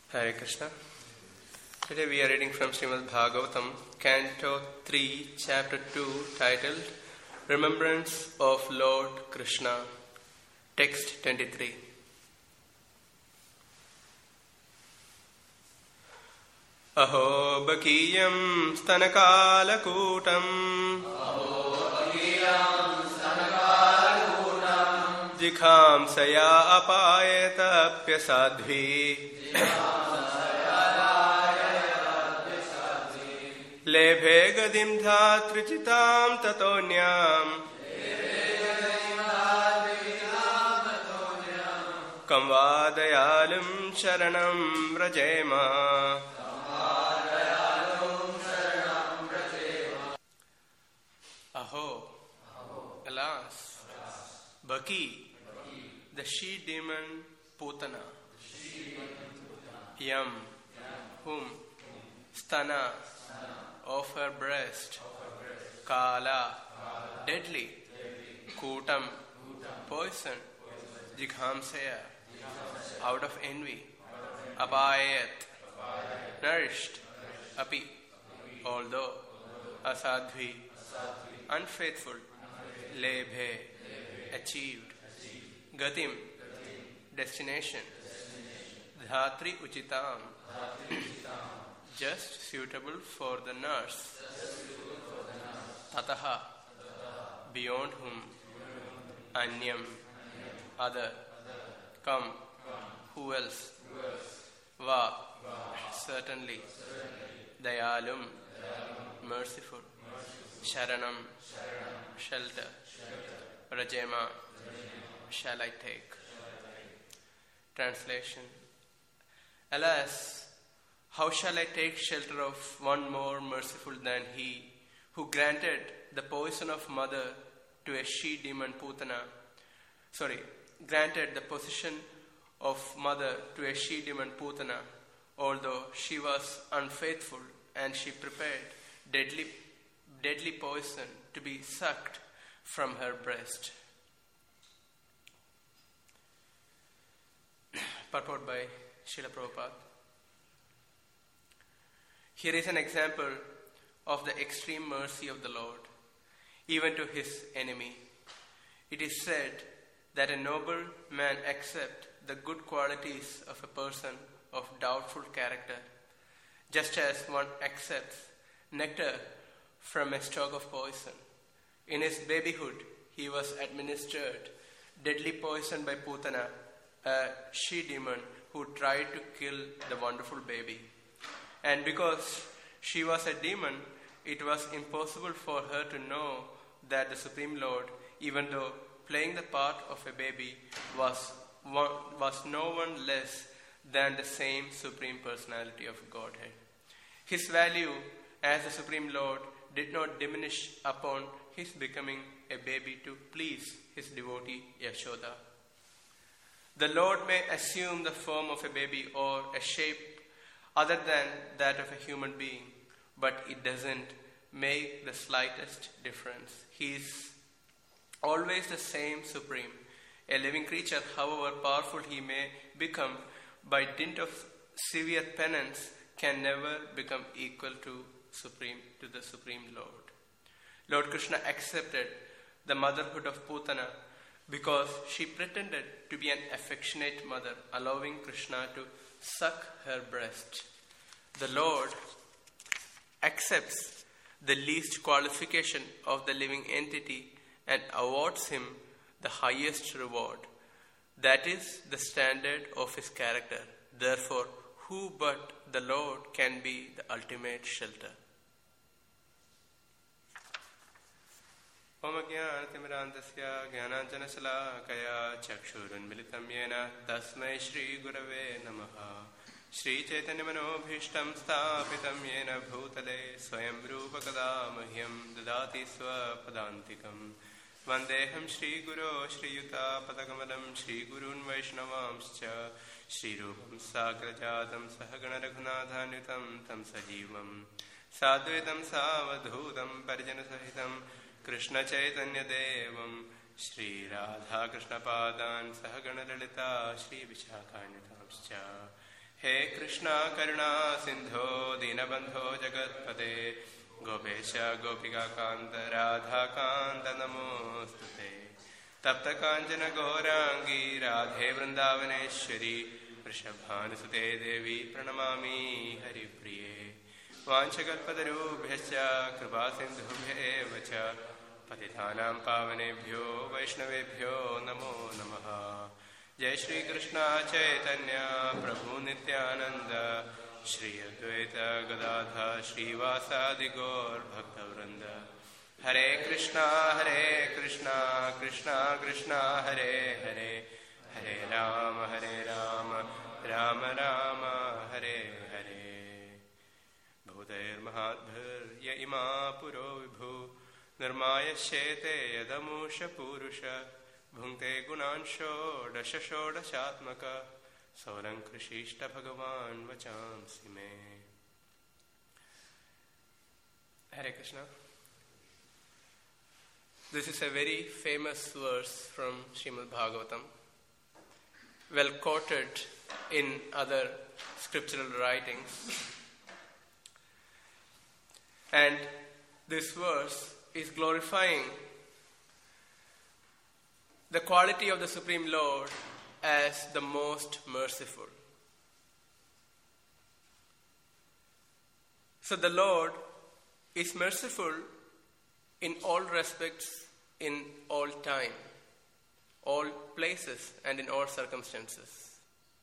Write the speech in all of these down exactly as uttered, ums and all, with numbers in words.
Hare Krishna. Today we are reading from Srimad Bhagavatam, Canto three, Chapter two, titled Remembrance of Lord Krishna. Text twenty-three. Aho bakiyam stanakalakutam Jikham saya apayeta pyasadvi Lebhe gadim dhatrichitam tatonyam Kamvadayalam sharanam rajema Aho, alas, Baki, the she-demon Putana, Yam, whom, Stana, of her breast, Kala, deadly, Kutam, poison, Jighamsaya, out of envy, Abayat, nourished, Api, although, Asadvi, unfaithful, Lebhe, achieved, Gatim, destination, Dhatri Uchitam, just suitable for the nurse, Tataha, beyond whom, Anyam, other, Kam, who else, Va, certainly, Dayalum, merciful, Sharanam, shelter, Rajema, shall I take. Translation. Alas, how shall I take shelter of one more merciful than he, who granted the poison of mother to a she-demon Putana, sorry, granted the possession of mother to a she-demon Putana, although she was unfaithful and she prepared deadly deadly poison to be sucked from her breast. Purport by Srila Prabhupada. Here is an example of the extreme mercy of the Lord, even to his enemy. It is said that a noble man accepts the good qualities of a person of doubtful character, just as one accepts nectar from a stalk of poison. In his babyhood, he was administered deadly poison by Putana, a she-demon who tried to kill the wonderful baby. And because she was a demon, it was impossible for her to know that the Supreme Lord, even though playing the part of a baby, was one, was no one less than the same Supreme Personality of Godhead. His value as the Supreme Lord did not diminish upon his becoming a baby to please his devotee Yashoda. The Lord may assume the form of a baby or a shape other than that of a human being, but it doesn't make the slightest difference. He is always the same Supreme. A living creature, however powerful he may become, by dint of severe penance, can never become equal to Supreme to the Supreme Lord. Lord Krishna accepted the motherhood of Putana because she pretended to be an affectionate mother, allowing Krishna to suck her breast. The Lord accepts the least qualification of the living entity and awards him the highest reward. That is the standard of his character. Therefore, who but the Lord can be the ultimate shelter? Om Jnana-timirandasya Jnananjana-salakaya Chakshurunmilitam Yena Tasmai Shri Gurave Namaha Shri Chaitanya-manobhishtam Sthapitam Yena Bhutale Swayam Rupa Kada Mahyam Dadati Swapadantikam Vandeham Shri Guru Shri Yuta Padakamalam Shri Gurun Vaishnavamscha Shri Rupam Sagrajatam Sahagana Raghunathanutam Tam Sajivam Sadvetam Savadhutam Parijana Sahitam Krishna Chaitanya Devam Shri Radha Krishna Padan Sahagana Lalita Shri Vishakhanyatamscha हे कृष्णा करुणा सिंधो दीनबंधो जगत्पते गोपेश गोपिकाकांत राधाकांत नमोस्तुते तप्त कांचन गौरांगी राधे वृंदावनेश्वरी वृषभानुसुते देवी प्रणमामि हरिप्रिये वाञ्छकल्पतरुभ्यश्च कृपासिन्धुभ्येव च पतितानां पावनेभ्यो वैष्णवेभ्यो नमो नमः। जय श्री कृष्ण चैतन्य प्रभु नित्यानंद श्री अद्वैत गदाधर श्रीवासादि गौर भक्तवृंद। हरे कृष्णा हरे कृष्णा कृष्णा कृष्णा हरे हरे हरे राम हरे राम राम राम हरे हरे। भूतैर्महाद्भिर्य इमा पुरो विभु निर्मायश्येते यदमुष पूरुष भुङ्क्ते गुणांशो षोडश षोडशात्मक सौरङ्कृशिष्ट भगवान् वचांसि मे। Hare Krishna. This is a very famous verse from Srimad Bhagavatam, well quoted in other scriptural writings. And this verse is glorifying the quality of the Supreme Lord as the most merciful. So the Lord is merciful in all respects, in all time, all places, and in all circumstances.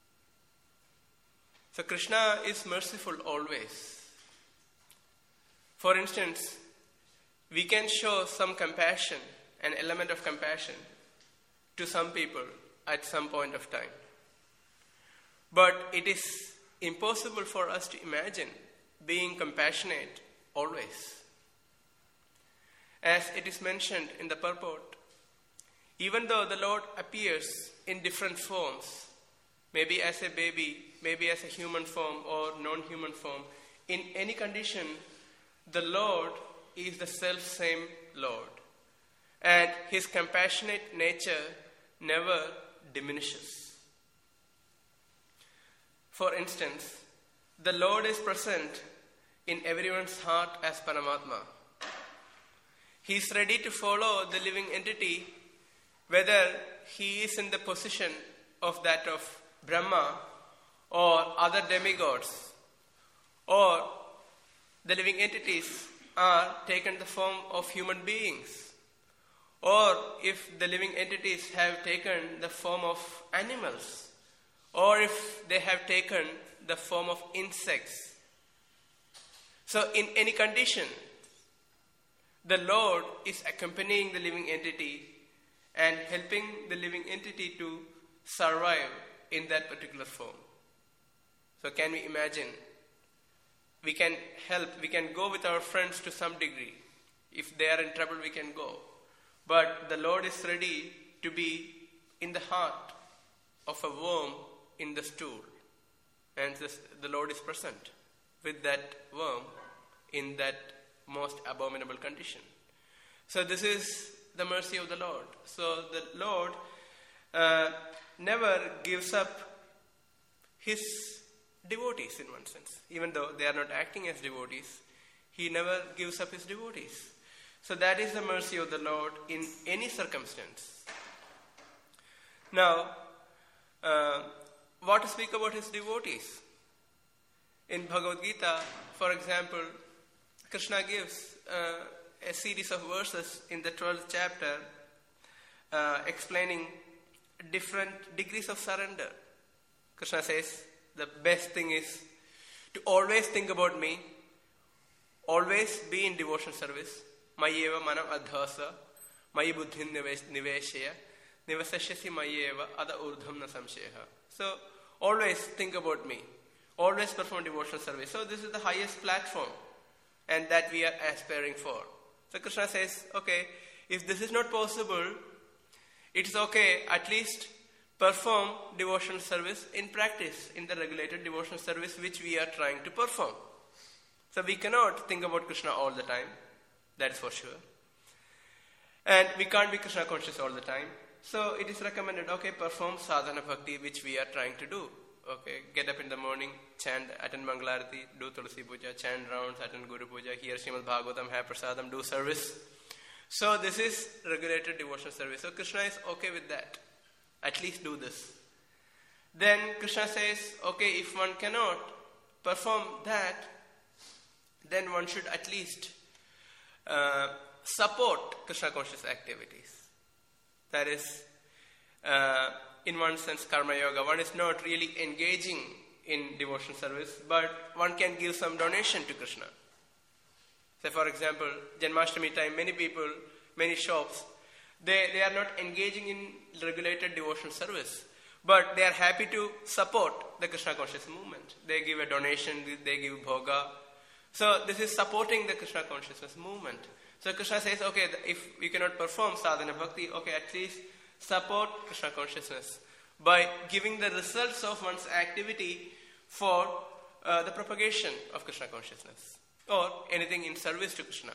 So Krishna is merciful always. For instance, we can show some compassion, an element of compassion, to some people at some point of time. But it is impossible for us to imagine being compassionate always. As it is mentioned in the purport, even though the Lord appears in different forms, maybe as a baby, maybe as a human form or non-human form, in any condition, the Lord is the self-same Lord. And his compassionate nature never diminishes. For instance, the Lord is present in everyone's heart as Paramatma. He is ready to follow the living entity, whether he is in the position of that of Brahma or other demigods, or the living entities are taken the form of human beings, or if the living entities have taken the form of animals, or if they have taken the form of insects. So in any condition, the Lord is accompanying the living entity and helping the living entity to survive in that particular form. So can we imagine? We can help, we can go with our friends to some degree. If they are in trouble, we can go. But the Lord is ready to be in the heart of a worm in the stool. And this, the Lord is present with that worm in that most abominable condition. So this is the mercy of the Lord. So the Lord uh, never gives up his devotees in one sense. Even though they are not acting as devotees, he never gives up his devotees. So that is the mercy of the Lord in any circumstance. Now, uh, what to speak about his devotees? In Bhagavad Gita, for example, Krishna gives uh, a series of verses in the twelfth chapter uh, explaining different degrees of surrender. Krishna says the best thing is to always think about me, always be in devotion service. Mayeva manam adhasa, mayi buddhin niveshaya, nivasashyasi mayeva ada urdham na samsheha. So, always think about me. Always perform devotional service. So, this is the highest platform, and that we are aspiring for. So, Krishna says, okay, if this is not possible, it's okay, at least perform devotional service in practice, in the regulated devotional service which we are trying to perform. So, we cannot think about Krishna all the time. That's for sure. And we can't be Krishna conscious all the time. So it is recommended, okay, perform sadhana bhakti, which we are trying to do. okay, get up in the morning, chant, attend Mangalarati, do Tulsi Puja, chant rounds, attend Guru Puja, hear Srimad Bhagavatam, have prasadam, do service. So this is regulated devotional service. So Krishna is okay with that. At least do this. Then Krishna says, okay, if one cannot perform that, then one should at least uh, support Krishna conscious activities. That is, uh, in one sense, karma yoga. One is not really engaging in devotional service, but one can give some donation to Krishna. Say, for example, Janmashtami time, many people, many shops, they, they are not engaging in regulated devotional service, but they are happy to support the Krishna conscious movement. They give a donation, they give bhoga. So this is supporting the Krishna consciousness movement. So Krishna says, okay, if you cannot perform sadhana bhakti, okay, at least support Krishna consciousness by giving the results of one's activity for uh, the propagation of Krishna consciousness, or anything in service to Krishna.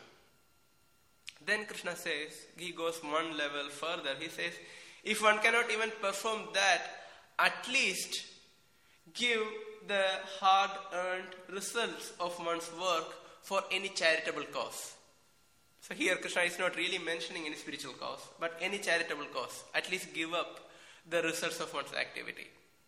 Then Krishna says, he goes one level further. He says, if one cannot even perform that, at least give the hard-earned results of one's work for any charitable cause. So here Krishna is not really mentioning any spiritual cause, but any charitable cause. At least give up the results of one's activity.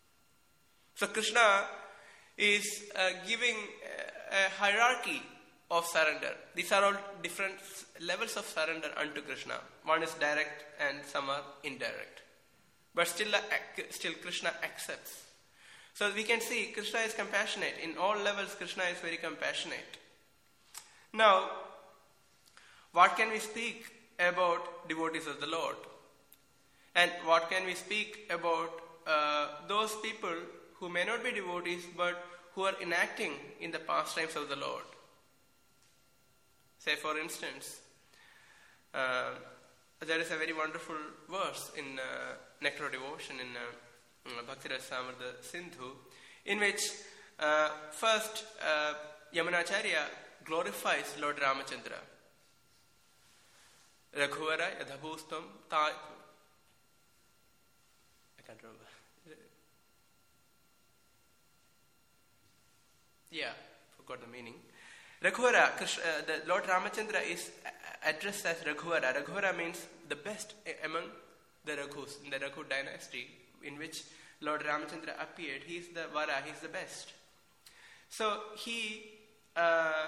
So Krishna is uh, giving a, a hierarchy of surrender. These are all different levels of surrender unto Krishna. One is direct and some are indirect. But still, uh, still Krishna accepts. So we can see Krishna is compassionate. In all levels, Krishna is very compassionate. Now, what can we speak about devotees of the Lord? And what can we speak about uh, those people who may not be devotees but who are enacting in the pastimes of the Lord? Say, for instance, uh, there is a very wonderful verse in uh, Nectar of Devotion in uh, Bhakti Rasamrita Sindhu, in which uh, first uh, Yamunacharya glorifies Lord Ramachandra. Raghuvara yadhabhustam ta... I can't remember. Yeah, forgot the meaning. Raghuvara, Krishna, uh, the Lord Ramachandra is addressed as Raghuvara. Raghuvara means the best among the Raghus, in the Raghu dynasty in which Lord Ramachandra appeared. He is the Vara, he is the best. So he uh,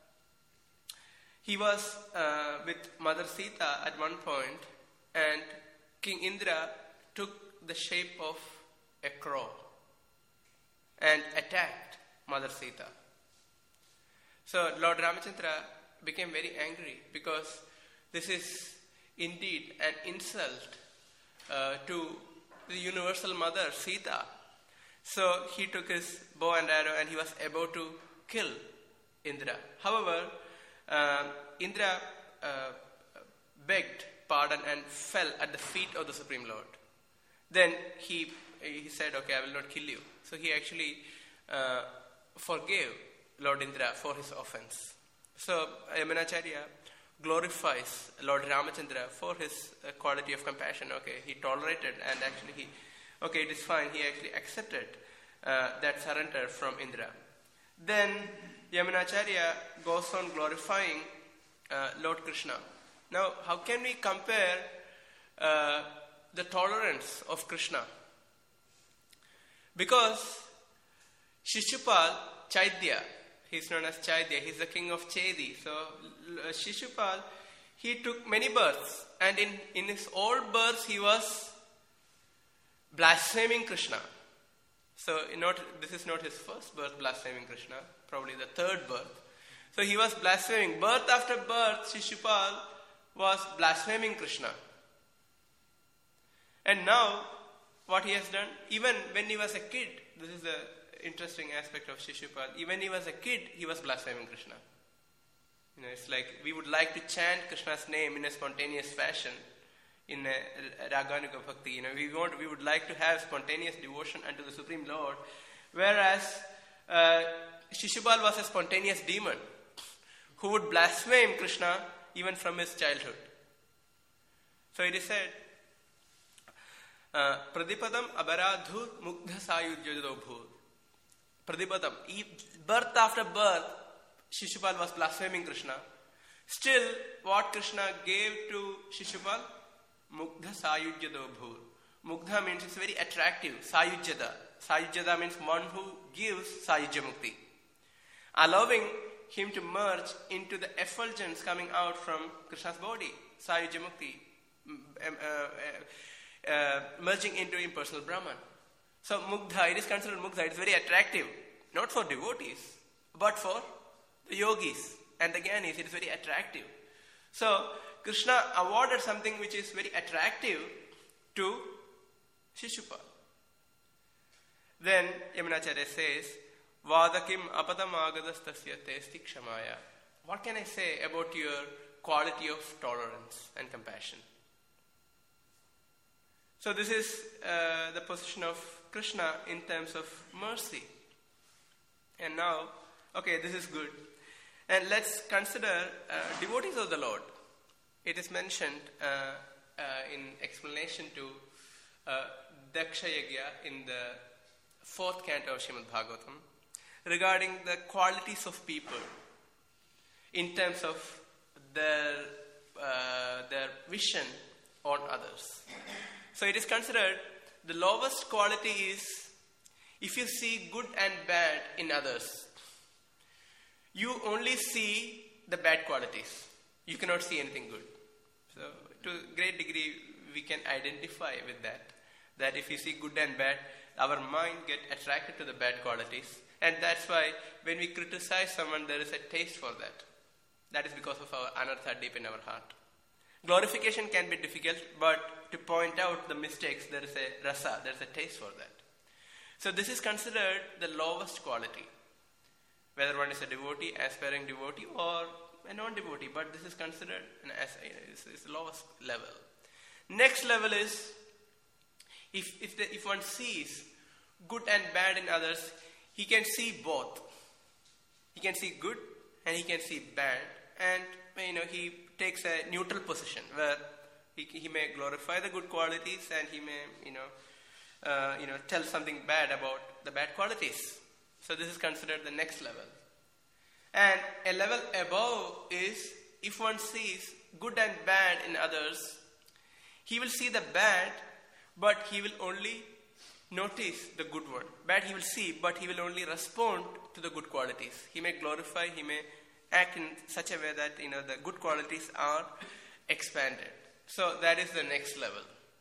he was uh, with Mother Sita at one point, and King Indra took the shape of a crow and attacked Mother Sita. So Lord Ramachandra became very angry because this is indeed an insult uh, to the universal mother Sita. So he took his bow and arrow and he was about to kill Indra. However, uh, Indra uh, begged pardon and fell at the feet of the Supreme Lord. Then he he said, okay, I will not kill you. So he actually uh, forgave Lord Indra for his offense. So Yamunacharya glorifies Lord Ramachandra for his uh, quality of compassion. Okay, he tolerated and actually he, okay, it is fine. He actually accepted uh, that surrender from Indra. Then Yamunacharya goes on glorifying uh, Lord Krishna. Now, how can we compare uh, the tolerance of Krishna? Because Shishupal, Chaitya, he's known as Chaitya, he's the king of Chedi. So uh, Shishupal, he took many births, and in, in his old births he was blaspheming Krishna. So not, this is not his first birth blaspheming Krishna, probably the third birth. So he was blaspheming. Birth after birth, Shishupal was blaspheming Krishna. And now, what he has done, even when he was a kid, this is the interesting aspect of Shishupal, even when he was a kid, he was blaspheming Krishna. You know, it's like we would like to chant Krishna's name in a spontaneous fashion, in a Raganuga Bhakti. You know, we want, we would like to have spontaneous devotion unto the Supreme Lord, whereas uh, Shishupal was a spontaneous demon who would blaspheme Krishna even from his childhood. So it is said, Uh, Pradipadam abaradhu mugdha sayujyadobhu. Pradipadam, birth after birth, Shishupal was blaspheming Krishna. Still, what Krishna gave to Shishupal? Mugdha sayujyadobhu. Mugdha means it's very attractive. Sayujyada. Sayujyada means one who gives sayujya mukti. Allowing him to merge into the effulgence coming out from Krishna's body. Sayujya mukti. Uh, uh, uh, merging into impersonal Brahman. So mugdha, it is considered mugdha. It is very attractive. Not for devotees, but for the yogis and the jnanis. It is very attractive. So Krishna awarded something which is very attractive to Shishupal. Then Yamunacharya says, Vadakim apadam agatastasya testi kshamaya. What can I say about your quality of tolerance and compassion? So this is uh, the position of Krishna in terms of mercy. And now, okay, this is good. And let's consider uh, devotees of the Lord. It is mentioned uh, uh, in explanation to uh, Daksha Yagya in the fourth canto of Srimad Bhagavatam regarding the qualities of people in terms of their, uh, their vision on others. So it is considered the lowest quality is if you see good and bad in others, you only see the bad qualities. You cannot see anything good. So to a great degree we can identify with that. That if you see good and bad, our mind get attracted to the bad qualities. And that's why when we criticize someone, there is a taste for that. That is because of our anartha deep in our heart. Glorification can be difficult, but to point out the mistakes, there is a rasa, there is a taste for that. So this is considered the lowest quality. Whether one is a devotee, aspiring devotee, or a non-devotee, but this is considered an as is the lowest level. Next level is if if, the, if one sees good and bad in others, he can see both. He can see good and he can see bad, and you know he takes a neutral position where he, he may glorify the good qualities and he may you know uh, you know tell something bad about the bad qualities. So this is considered the next level. And a level above is if one sees good and bad in others, he will see the bad, but he will only notice the good one. Bad he will see, but he will only respond to the good qualities. He may glorify, he may act in such a way that you know the good qualities are expanded. So that is the next level.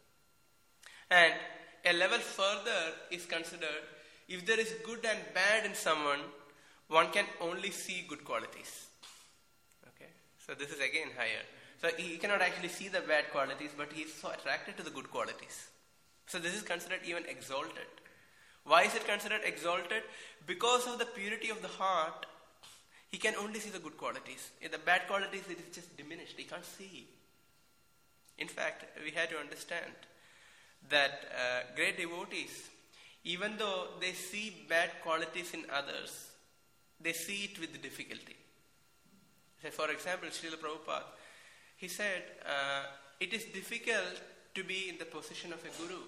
And a level further is considered if there is good and bad in someone, one can only see good qualities. Okay, so this is again higher. So he cannot actually see the bad qualities, but he is so attracted to the good qualities. So this is considered even exalted. Why is it considered exalted? Because of the purity of the heart, he can only see the good qualities. In the bad qualities, it is just diminished. He can't see. In fact, we had to understand that uh, great devotees, even though they see bad qualities in others, they see it with difficulty. So for example, Srila Prabhupada, he said, uh, it is difficult to be in the position of a guru.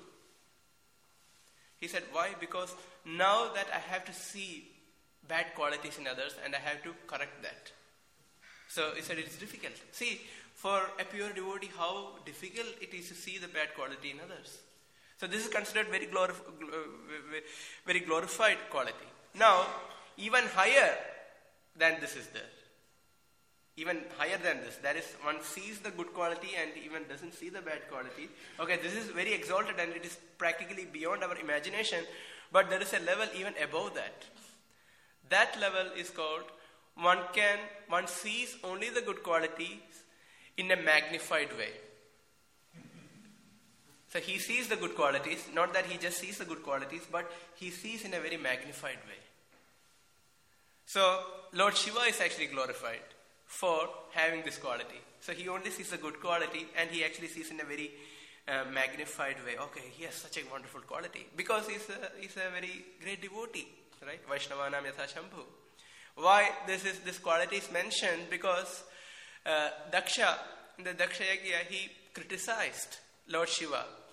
He said, why? Because now that I have to see bad qualities in others and I have to correct that. So he said, it's difficult. See, for a pure devotee, how difficult it is to see the bad quality in others. So this is considered very, glorif- very glorified quality. Now, even higher than this is there. Even higher than this. That is, one sees the good quality and even doesn't see the bad quality. Okay, this is very exalted and it is practically beyond our imagination. But there is a level even above that. That level is called, one can, one sees only the good qualities in a magnified way. So he sees the good qualities, not that he just sees the good qualities, but he sees in a very magnified way. So Lord Shiva is actually glorified for having this quality. So he only sees the good quality and he actually sees in a very uh, magnified way. Okay, he has such a wonderful quality because he's a, he's a very great devotee, right? Vaishnavanam yatha Shambhu. Why this is this quality is mentioned? Because uh, Daksha, in the Daksha Yagya, he criticized Lord Shiva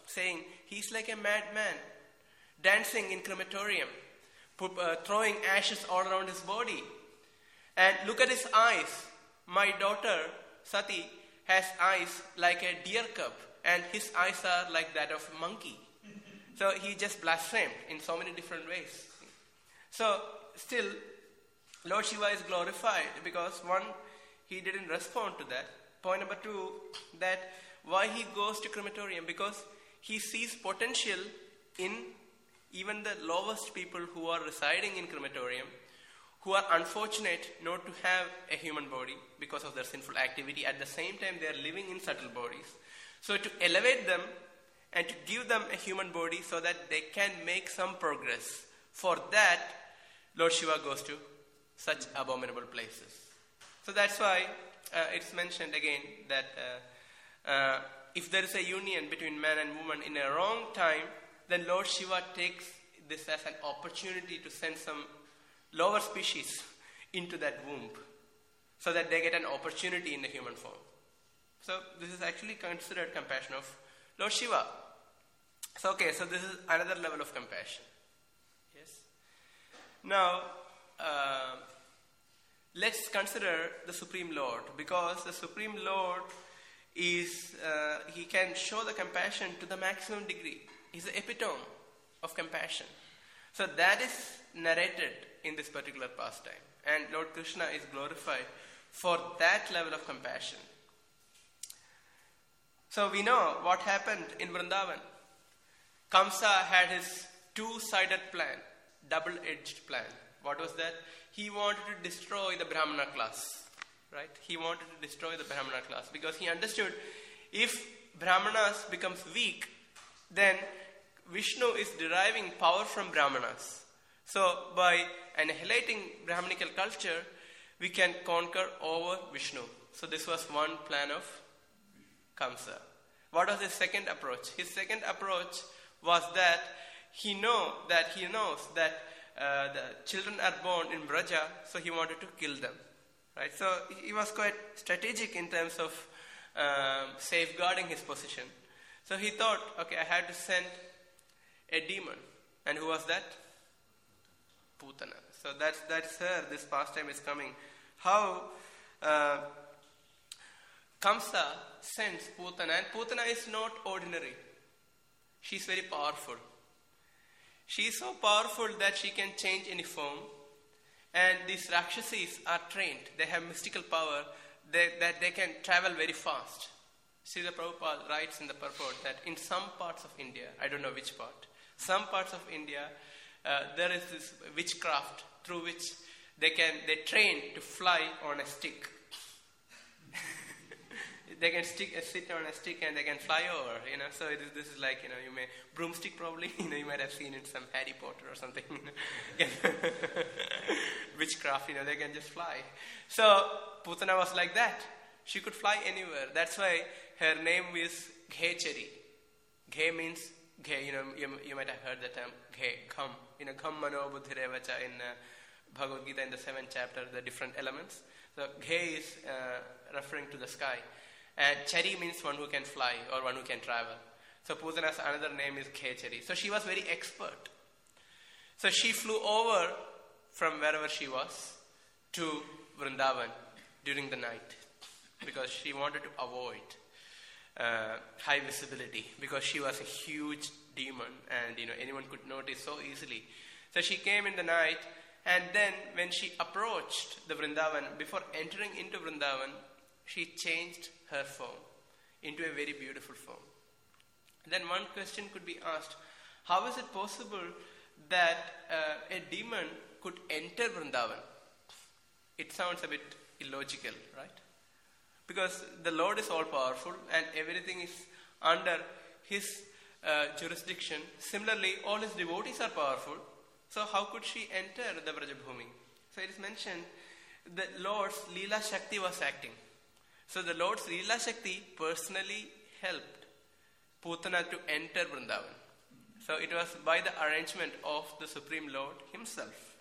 saying, he's like a madman, dancing in crematorium, put, uh, throwing ashes all around his body. And look at his eyes. My daughter, Sati, has eyes like a deer cub, and his eyes are like that of a monkey. So he just blasphemed in so many different ways. So still, Lord Shiva is glorified because one, he didn't respond to that. Point number two, that why he goes to crematorium, because he sees potential in even the lowest people who are residing in crematorium, who are unfortunate not to have a human body because of their sinful activity. At the same time, they are living in subtle bodies. So to elevate them and to give them a human body so that they can make some progress, for that, Lord Shiva goes to such abominable places. So that's why uh, it's mentioned again that uh, uh, if there is a union between man and woman in a wrong time, then Lord Shiva takes this as an opportunity to send some lower species into that womb so that they get an opportunity in the human form. So this is actually considered compassion of Lord Shiva. So okay, so this is another level of compassion. Yes. Now, uh, let's consider the Supreme Lord, because the Supreme Lord is, uh, he can show the compassion to the maximum degree. He's the epitome of compassion. So that is narrated in this particular pastime. And Lord Krishna is glorified for that level of compassion. So we know what happened in Vrindavan. Kamsa had his two-sided plan, double-edged plan. What was that? He wanted to destroy the Brahmana class, right? He wanted to destroy the Brahmana class because he understood if Brahmanas becomes weak, then Vishnu is deriving power from Brahmanas. So by annihilating Brahmanical culture, we can conquer over Vishnu. So this was one plan of Kamsa. What was his second approach? His second approach was that he know that he knows that uh, the children are born in Braja, so he wanted to kill them. Right? So he was quite strategic in terms of um, safeguarding his position. So he thought, okay, I had to send a demon. And who was that? Putana. So that's, that's her, this pastime is coming. How uh, Kamsa sends Putana, and Putana is not ordinary. She's very powerful. She is so powerful that she can change any form. And these Rakshasis are trained. They have mystical power they, that they can travel very fast. Srila Prabhupada writes in the purport that in some parts of India, I don't know which part, some parts of India, uh, there is this witchcraft through which they can they train to fly on a stick. They can stick, uh, sit on a stick and they can fly over, you know. So it is, this is like, you know, you may, broomstick probably, you know, you might have seen in some Harry Potter or something, you know. Witchcraft, you know, they can just fly. So Putana was like that. She could fly anywhere. That's why her name is Ghechari. Ghe means, Ghe, you know, you, you might have heard the term Ghe, Gham. You know, Gham Mano Buddhirevacha in uh, Bhagavad Gita in the seventh chapter, the different elements. So Ghe is uh, referring to the sky. And Chari means one who can fly or one who can travel. So Putana's another name is Ghechari. So she was very expert. So she flew over from wherever she was to Vrindavan during the night because she wanted to avoid uh, high visibility because she was a huge demon and, you know, anyone could notice so easily. So she came in the night, and then when she approached the Vrindavan, before entering into Vrindavan, she changed her form into a very beautiful form. Then one question could be asked, how is it possible that uh, a demon could enter Vrindavan? It sounds a bit illogical, right? Because the Lord is all powerful and everything is under his uh, jurisdiction. Similarly, all his devotees are powerful. So how could she enter the Vrajabhumi? So it is mentioned the Lord's Leela Shakti was acting. So the Lord's Leela Shakti personally helped Putana to enter Vrindavan. So it was by the arrangement of the Supreme Lord himself.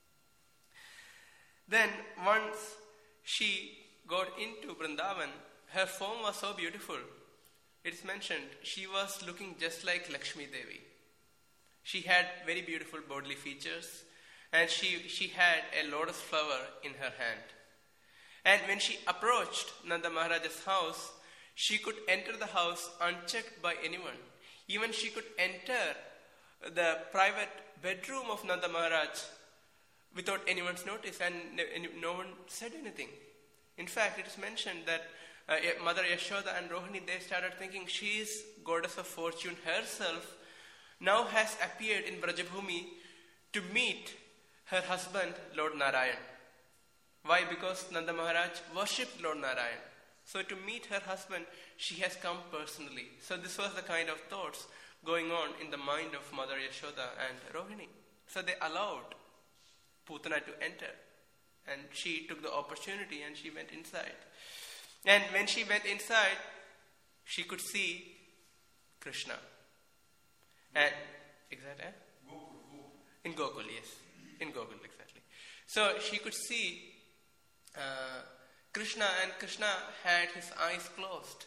Then once she got into Vrindavan, her form was so beautiful it's mentioned she was looking just like Lakshmi Devi. She had very beautiful bodily features, and she, she had a lotus flower in her hand. And when she approached Nanda Maharaja's house, she could enter the house unchecked by anyone. Even she could enter the private bedroom of Nanda Maharaj without anyone's notice, and no one said anything. In fact, it is mentioned that uh, Mother Yashoda and Rohini, they started thinking she is goddess of fortune herself, now has appeared in Brajabhumi to meet her husband, Lord Narayan. Why? Because Nanda Maharaj worshipped Lord Narayan. So to meet her husband, she has come personally. So this was the kind of thoughts going on in the mind of Mother Yashoda and Rohini. So they allowed Putana to enter. And she took the opportunity and she went inside. And when she went inside, she could see Krishna. And, exactly? Eh? In Gokul, yes. In Gokul, exactly. So she could see uh, Krishna, and Krishna had his eyes closed.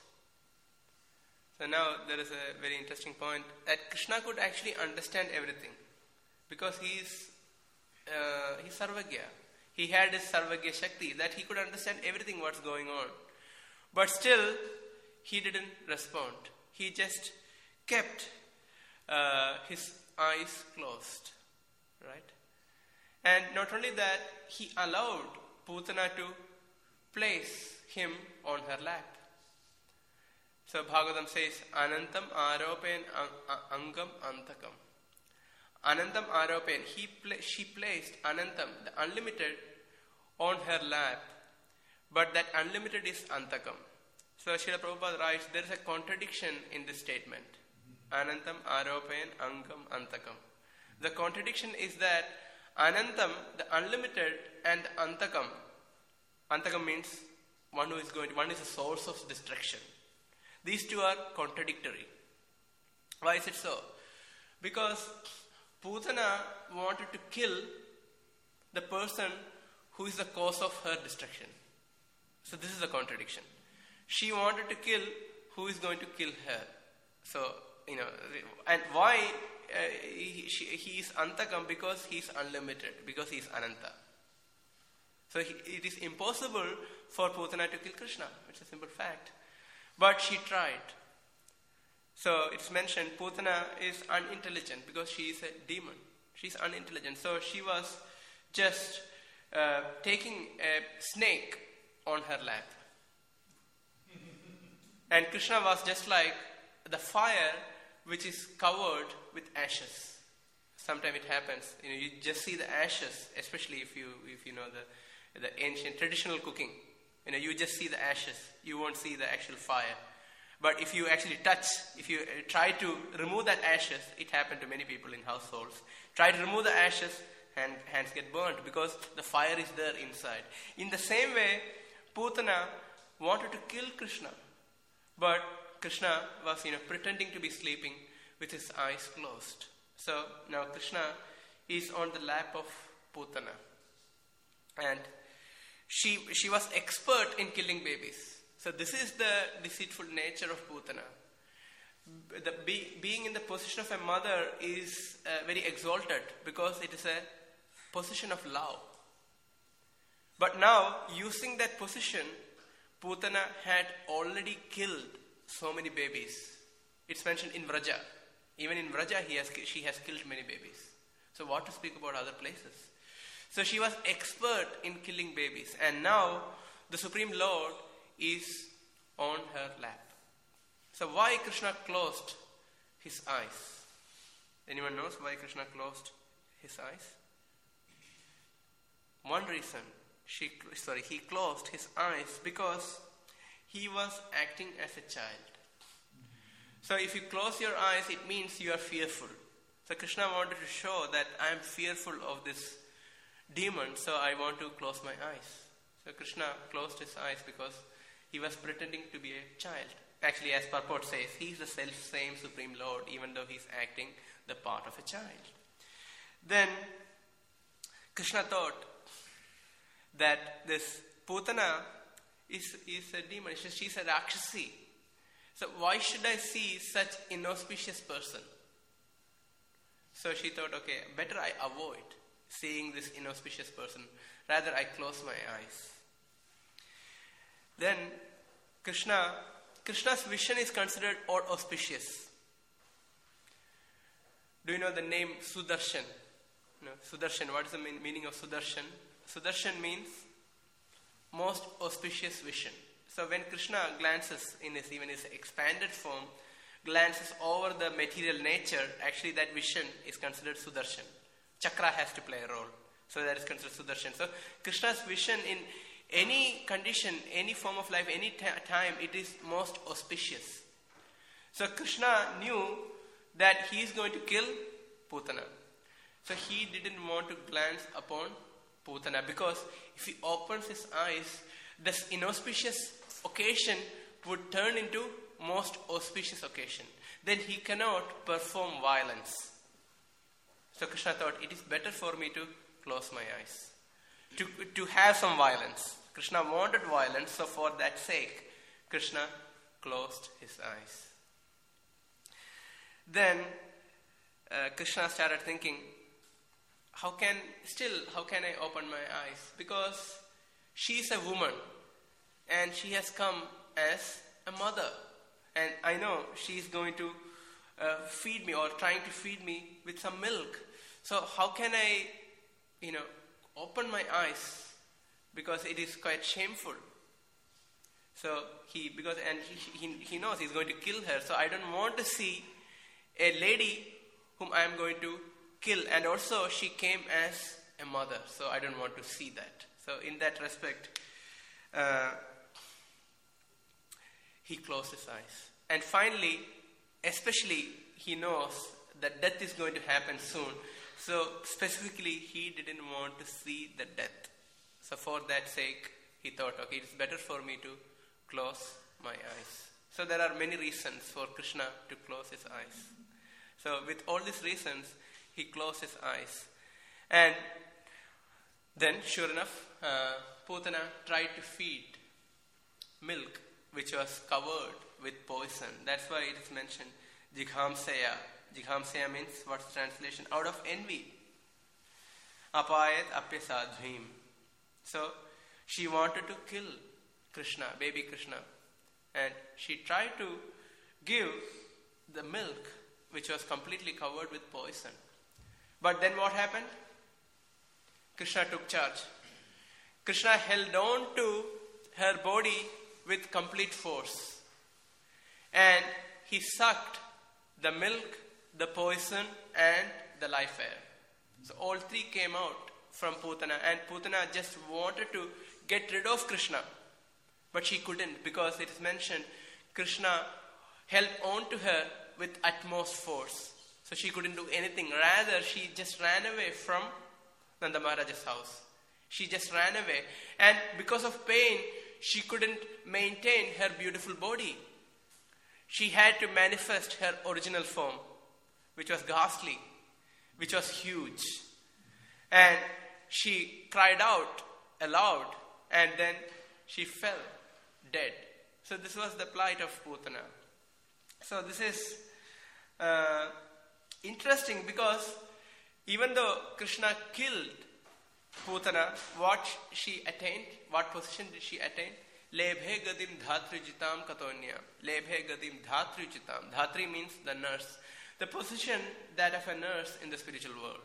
So now there is a very interesting point that Krishna could actually understand everything because he is uh, he's Sarvagya. He had his Sarvagya Shakti, that he could understand everything what's going on. But still, he didn't respond. He just kept uh, his eyes closed. Right? And not only that, he allowed Putana to place him on her lap. So Bhagavatam says, Anantam aropen angam antakam. Anantam aropen, he pla- she placed Anantam, the unlimited, on her lap. But that unlimited is antakam. So Srila Prabhupada writes, there is a contradiction in this statement. Anantam aropen angam antakam. The contradiction is that Anantam, the unlimited, and antakam. Antakam means one who is going to, one is a source of destruction. These two are contradictory. Why is it so? Because Putana wanted to kill the person who is the cause of her destruction. So this is a contradiction. She wanted to kill who is going to kill her. So, you know, and why uh, he, she, he is Antakam? Because he is unlimited, because he is Ananta. So he, it is impossible for Putana to kill Krishna. It's a simple fact. But she tried. So it's mentioned Putana is unintelligent because she is a demon. She's unintelligent. So she was just uh, taking a snake on her lap. And Krishna was just like the fire which is covered with ashes. Sometimes it happens. You know, you just see the ashes, especially if you if you know the the ancient traditional cooking. You know, you just see the ashes. You won't see the actual fire. But if you actually touch, if you try to remove that ashes, it happened to many people in households. Try to remove the ashes, and hands get burnt because the fire is there inside. In the same way, Putana wanted to kill Krishna, but Krishna was, you know, pretending to be sleeping with his eyes closed. So now Krishna is on the lap of Putana, and she she was expert in killing babies. So this is the deceitful nature of Putana. The, be, being in the position of a mother is uh, very exalted because it is a position of love. But now, using that position, Putana had already killed so many babies. It's mentioned in Vraja. Even in Vraja, he has, she has killed many babies. So what to speak about other places? So she was expert in killing babies. And now, the Supreme Lord is on her lap. So why Krishna closed his eyes? Anyone knows why Krishna closed his eyes? One reason, she sorry, he closed his eyes because he was acting as a child. So if you close your eyes, it means you are fearful. So Krishna wanted to show that I am fearful of this demon, so I want to close my eyes. So Krishna closed his eyes because he was pretending to be a child. Actually, as purport says, he is the self-same Supreme Lord, even though he is acting the part of a child. Then, Krishna thought that this Putana is, is a demon. She's a Rakshasi. So why should I see such inauspicious person? So she thought, okay, better I avoid seeing this inauspicious person. Rather, I close my eyes. Then Krishna, Krishna's vision is considered auspicious. Do you know the name Sudarshan? No, Sudarshan, what is the mean, meaning of Sudarshan? Sudarshan means most auspicious vision. So when Krishna glances in his, even his expanded form, glances over the material nature, actually that vision is considered Sudarshan. Chakra has to play a role. So that is considered Sudarshan. So Krishna's vision in any condition, any form of life, any t- time, it is most auspicious. So Krishna knew that he is going to kill Putana. So he didn't want to glance upon Putana, because if he opens his eyes, this inauspicious occasion would turn into most auspicious occasion. Then he cannot perform violence. So Krishna thought, it is better for me to close my eyes, to, to have some violence. Krishna wanted violence, so for that sake, Krishna closed his eyes. Then uh, Krishna started thinking, how can, still, how can I open my eyes? Because she is a woman and she has come as a mother. And I know she is going to uh, feed me or trying to feed me with some milk. So how can I, you know, open my eyes? Because it is quite shameful. So he, because, and he, he, he knows he's going to kill her. So I don't want to see a lady whom I am going to kill. And also she came as a mother. So I don't want to see that. So in that respect, uh, he closed his eyes. And finally, especially he knows that death is going to happen soon. So specifically, he didn't want to see the death. So for that sake, he thought, okay, it's better for me to close my eyes. So there are many reasons for Krishna to close his eyes. So with all these reasons, he closed his eyes. And then, sure enough, uh, Putana tried to feed milk which was covered with poison. That's why it is mentioned, Jighamsaya. Jighamsaya means, what's the translation? Out of envy. Apayat apyasadhvim. So, she wanted to kill Krishna, baby Krishna. And she tried to give the milk which was completely covered with poison. But then what happened? Krishna took charge. Krishna held on to her body with complete force. And he sucked the milk, the poison, and the life air. So all three came out from Putana. And Putana just wanted to get rid of Krishna. But she couldn't, because it is mentioned Krishna held on to her with utmost force. So she couldn't do anything. Rather, she just ran away from Nanda Maharaja's house. She just ran away. And because of pain, she couldn't maintain her beautiful body. She had to manifest her original form, which was ghastly, which was huge. And she cried out aloud, and then she fell dead. So this was the plight of Putana. So this is uh, interesting, because even though Krishna killed Putana, what she attained, what position did she attain? Lebhe gadim dhatrijitam katonya. Lebhe gadim dhatrijitam. Dhatri means the nurse. The position that of a nurse in the spiritual world.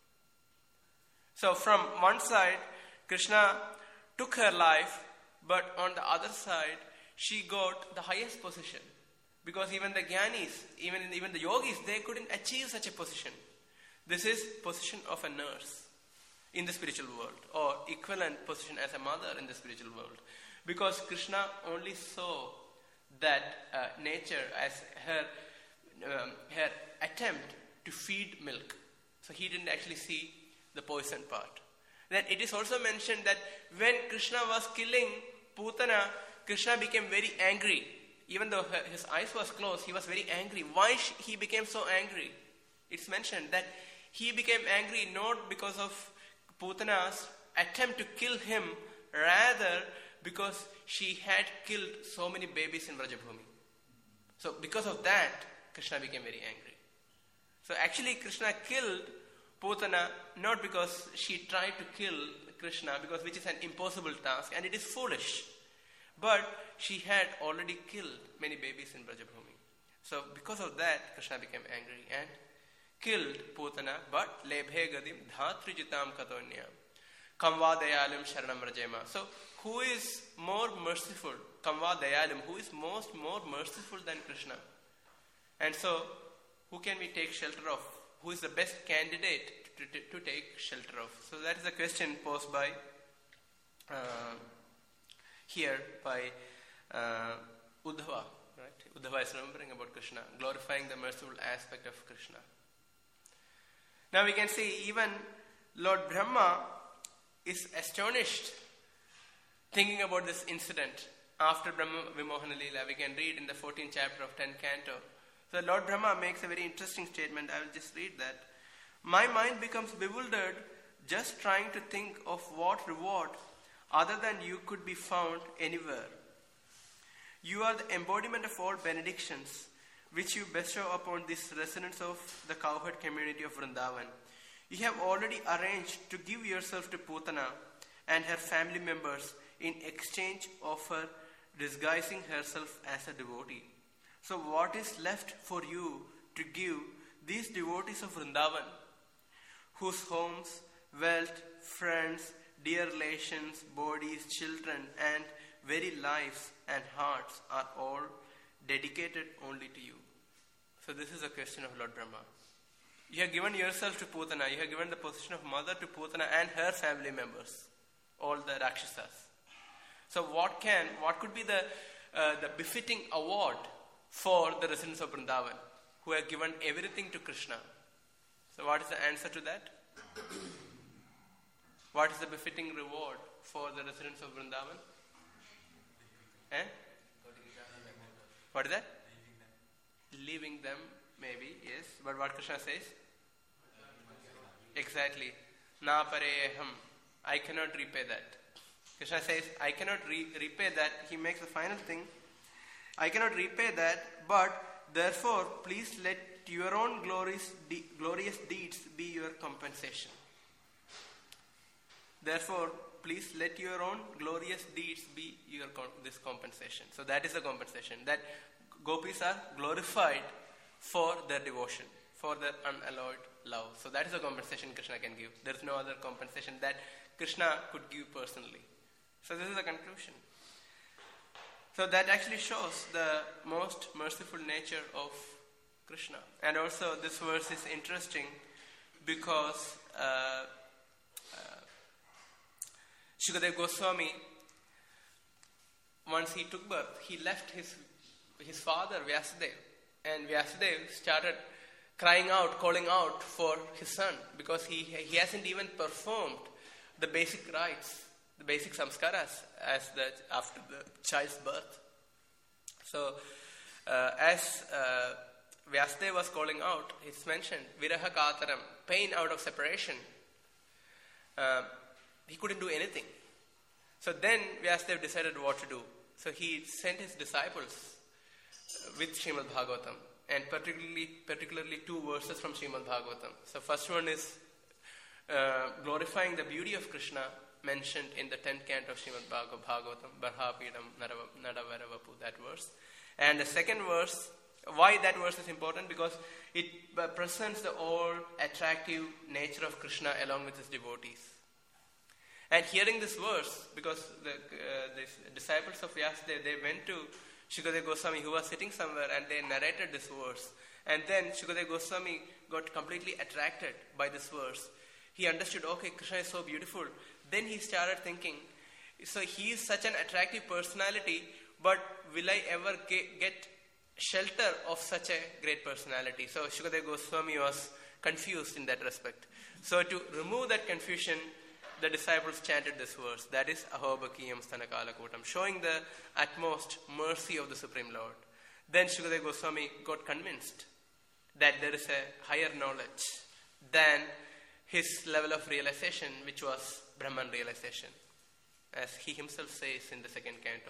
So from one side, Krishna took her life, but on the other side, she got the highest position. Because even the Gyanis, even, even the Yogis, they couldn't achieve such a position. This is position of a nurse in the spiritual world, or equivalent position as a mother in the spiritual world. Because Krishna only saw that uh, nature as her, um, her attempt to feed milk. So he didn't actually see the poison part. Then it is also mentioned that when Krishna was killing Putana, Krishna became very angry. Even though her, his eyes was closed, he was very angry. Why sh- he became so angry? It's mentioned that he became angry not because of Putana's attempt to kill him, rather because she had killed so many babies in Vrajabhumi. So because of that, Krishna became very angry. So actually Krishna killed Putana not because she tried to kill Krishna, because which is an impossible task and it is foolish. But she had already killed many babies in Brajabhumi. So because of that, Krishna became angry and killed Putana, but lebhe gadim dhatrijitam katonyam kamva dayalam sharanam rajema. So who is more merciful? Kamva dayalam, who is most more merciful than Krishna? And so who can we take shelter of? Who is the best candidate to, to, to take shelter of? So that is a question posed by uh, here by uh, Uddhava. Right? Uddhava is remembering about Krishna, glorifying the merciful aspect of Krishna. Now we can see even Lord Brahma is astonished thinking about this incident after Brahma Vimohana Leela. We can read in the fourteenth chapter of tenth canto. So Lord Brahma makes a very interesting statement. I will just read that. My mind becomes bewildered just trying to think of what reward other than you could be found anywhere. You are the embodiment of all benedictions which you bestow upon these residents of the cowherd community of Vrindavan. You have already arranged to give yourself to Putana and her family members in exchange of her disguising herself as a devotee. So what is left for you to give these devotees of Vrindavan, whose homes, wealth, friends, dear relations, bodies, children, and very lives and hearts are all dedicated only to you? So this is a question of Lord Brahma. You have given yourself to Putana, you have given the position of mother to Putana and her family members, all the Rakshasas. So what can, what could be the, uh, the befitting award for the residents of Vrindavan who have given everything to Krishna? So what is the answer to that? What is the befitting reward for the residents of Vrindavan? Eh? What is that? Leaving them, maybe, yes. But what Krishna says? Exactly. Na pareham. I cannot repay that. Krishna says, I cannot re- repay that. He makes the final thing. I cannot repay that, but therefore, please let your own glorious, de- glorious deeds be your compensation. Therefore, please let your own glorious deeds be your com- this compensation. So that is the compensation. That gopis are glorified for their devotion, for their unalloyed love. So that is the compensation Krishna can give. There is no other compensation that Krishna could give personally. So this is the conclusion. So that actually shows the most merciful nature of Krishna. And also this verse is interesting because uh, uh, Shukadeva Goswami, once he took birth, he left his his father Vyasadeva, and Vyasadeva started crying out, calling out for his son because he he hasn't even performed the basic rites, the basic samskaras as the after the child's birth. So uh, as uh, Vyasadeva was calling out, it's mentioned viraha kataram, pain out of separation. Uh, he couldn't do anything. So then Vyasadeva decided what to do. So he sent his disciples with Srimad Bhagavatam, and particularly particularly two verses from Srimad Bhagavatam. So first one is uh, glorifying the beauty of Krishna mentioned in the tenth canto of Srimad Bhagavatam, Barhapidam Nadavaravapu, that verse. And the second verse, why that verse is important? Because it presents the all attractive nature of Krishna along with his devotees. And hearing this verse, because the, uh, the disciples of Vyasadeva, they went to Shukadeva Goswami, who was sitting somewhere, and they narrated this verse. And then Shukadeva Goswami got completely attracted by this verse. He understood, okay, Krishna is so beautiful. Then he started thinking, so he is such an attractive personality, but will I ever get, get shelter of such a great personality? So Shukadeva Goswami was confused in that respect. So to remove that confusion, the disciples chanted this verse, that is Ahobakiyam Stanakalakotam, showing the utmost mercy of the Supreme Lord. Then Shukadeva Goswami got convinced that there is a higher knowledge than his level of realization, which was Brahman realization. As he himself says in the second canto,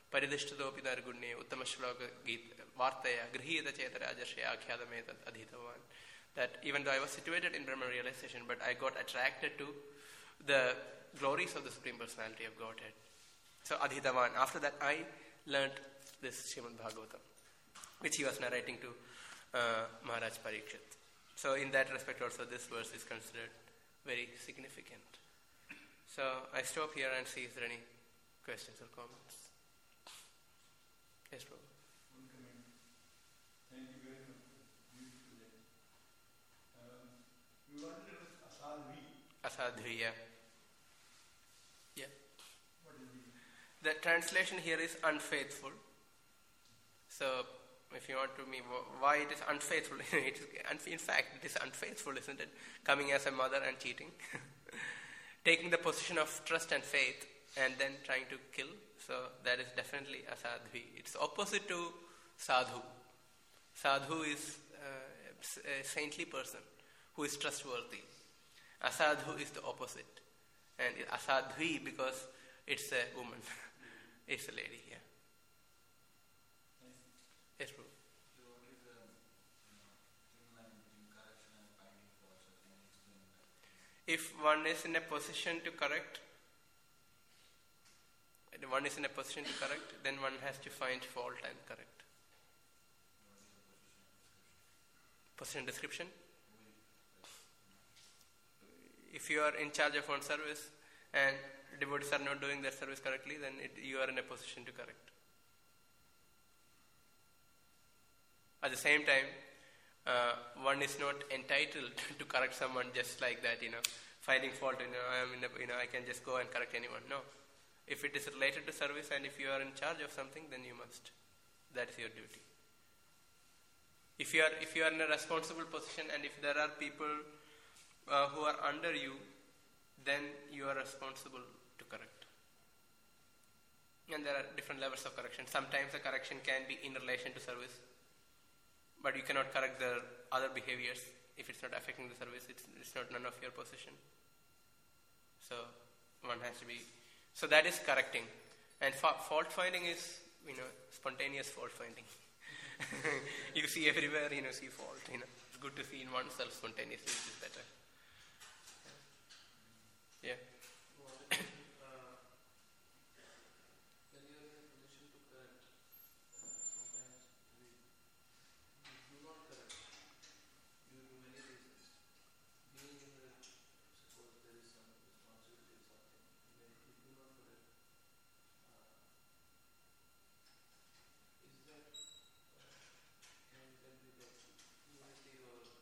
Paridishtatopi nargunne uttamashloka vartaya grihita chetarajashya akhyadametat adhitavan. That even though I was situated in Brahman realization, but I got attracted to the glories of the Supreme Personality of Godhead. So adhitavan. After that I learnt this Srimad Bhagavatam, which he was narrating to uh, Maharaj Parikshit. So in that respect also this verse is considered very significant. So I stop here and see if there are any questions or comments. Yes, Prabhu. One comment. Thank you very much. Beautiful day. Um, we wanted it was asadvi. Asadvi, yeah. Yeah. What is it? The translation here is unfaithful. So if you want to me why it is unfaithful, it is, in fact it is unfaithful, isn't it? Coming as a mother and cheating. Taking the position of trust and faith and then trying to kill. So that is definitely asadvi. It's opposite to sadhu. Sadhu is uh, a saintly person who is trustworthy. Asadhu is the opposite. And asadvi because it's a woman. It's a lady, yeah. Yes, bro. So what is the you know, thin line between correction and finding faults? Or can you explain that? If one is in a position to correct, if one is in a position to correct, then one has to find fault and correct. What is the Position position description? description. Who is- If you are in charge of one service and devotees are not doing their service correctly, then it, you are in a position to correct. At the same time, uh, one is not entitled to correct someone just like that, you know, finding fault, you know, I am in a, you know, I can just go and correct anyone. No. If it is related to service and if you are in charge of something, then you must. That is your duty. If you are, if you are in a responsible position and if there are people uh, who are under you, then you are responsible to correct. And there are different levels of correction. Sometimes the correction can be in relation to service, but you cannot correct the other behaviors. If it's not affecting the service, it's, it's not none of your position. So one has to be. So that is correcting, and fa- fault finding is, you know, spontaneous fault finding. You see everywhere, you know, see fault. You know, it's good to see in oneself spontaneously, which is better. Yeah. When you are in a position to correct, uh, sometimes we, we do not correct due to many reasons. Being in the, suppose there is some responsibility or something, when we do not correct, uh, is that uh, can, can be like unity or, or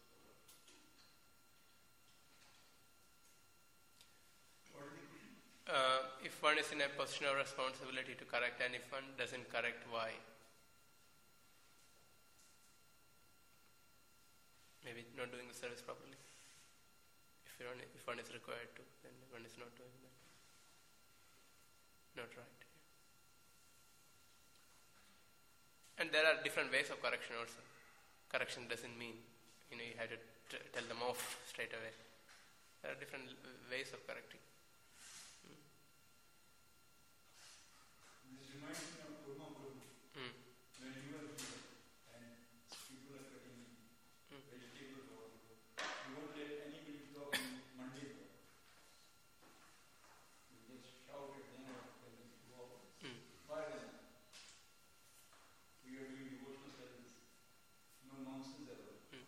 What is the question? Uh, if one is in a position of responsibility to correct, and if one doesn't correct, why? Maybe not doing the service properly. If one, if one is required to, then one is not doing that. Not right. And there are different ways of correction also. Correction doesn't mean, you know, you have to t- tell them off straight away. There are different l- ways of correcting. This reminds me of Kurma Prabhu. Mm. When you were here and people are cutting Mm. vegetables or whatever, you won't let anybody talk in Mandi. You just shout at them or tell them to go off. Mm. Fire them. We are doing devotional service. No nonsense at all. Mm.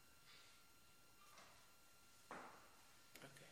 Okay.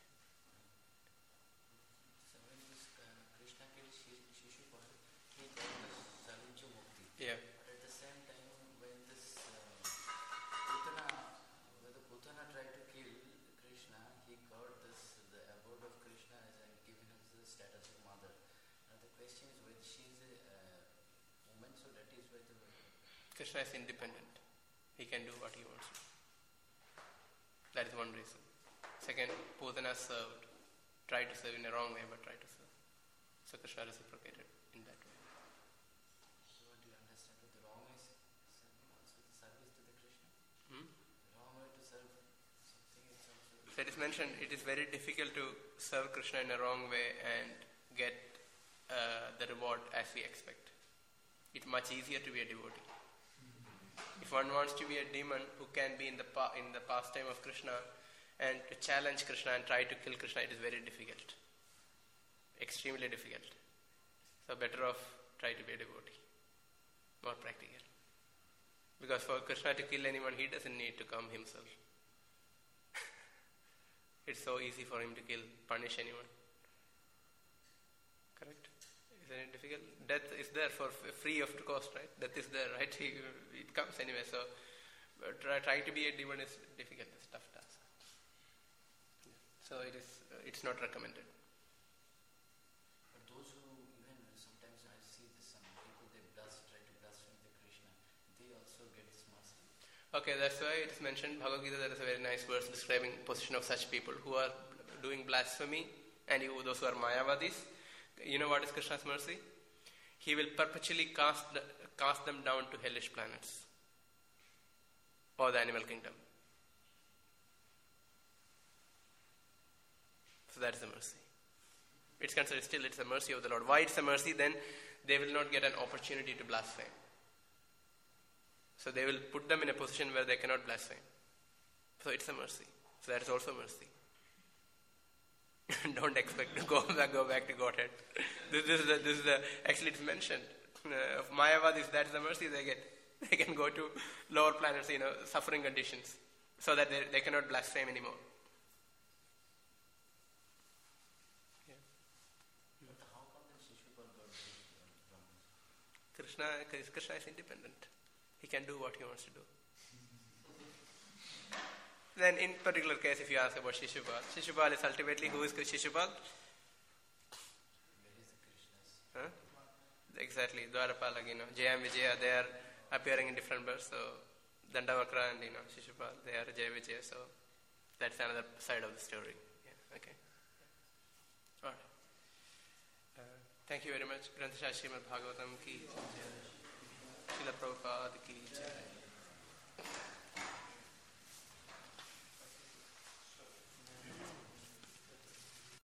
So when this uh, Krishna killed Shi- Shishupal, he got this Savijya Mukti. Yeah. But at the same time, when this uh, Putana, when the Putana tried to kill Krishna, he got this the abode of Krishna as a, given as the status of mother. Now the question is whether she is a uh, woman, so that is why the Krishna is independent. He can do what he wants to. That is one reason. Second, Putana served. Tried to serve in a wrong way, but tried to serve. So Krishna reciprocated in that way. so what do you understand? That the wrong is serving also the service to the Krishna. Hmm? The wrong way to serve something is also. So it is mentioned, it is very difficult to serve Krishna in a wrong way and get uh, the reward as we expect. it's much easier to be a devotee. If one wants to be a demon who can be in the pa- in the pastime of Krishna and to challenge Krishna and try to kill Krishna, it is very difficult. Extremely difficult. So better off try to be a devotee. More practical. Because for Krishna to kill anyone, he doesn't need to come himself. It's so easy for him to kill, punish anyone. Correct? Isn't it difficult? Death is there for f- free of cost, right? Death is there, right? He, it comes anyway. So uh, try, try to be a demon is difficult. It's a tough task. So it is. Uh, it's not recommended. But those who even sometimes I see this, some people they blast, try to blaspheme the Krishna, they also get this mercy. Okay, that's why it is mentioned Bhagavad Gita. There is a very nice verse describing position of such people who are doing blasphemy and you, those who are Mayavadis. You know what is Krishna's mercy? He will perpetually cast the, cast them down to hellish planets or the animal kingdom. So that is the mercy. It's considered still it's the mercy of the Lord. Why it's a mercy? Then they will not get an opportunity to blaspheme. So they will put them in a position where they cannot blaspheme. So it's a mercy. So that is also mercy. Don't expect to go back, go back to Godhead. This, this is the, this is the, actually it's mentioned. Uh, of Mayavadis, that is the mercy they get. They can go to lower planets, you know, suffering conditions, so that they, they cannot blaspheme anymore. Yeah. But how come then Shishupal got this from Brahma? Krishna, Krishna is independent. He can do what he wants to do. Then in particular case, if you ask about Shishupal, Shishupal is ultimately, who is Shishupal? Where is the Krishna's? Huh? Exactly, Dwarapala, you know, Jaya and Vijaya, they are appearing in different births. So Dandavakra and you know Shishupal, they are Jaya Vijaya. So that's another side of the story. Yeah, okay. All right. Uh, thank you very much. Granth Shastri Srimad Bhagavatam ki jai. Srila Prabhupada ki jai.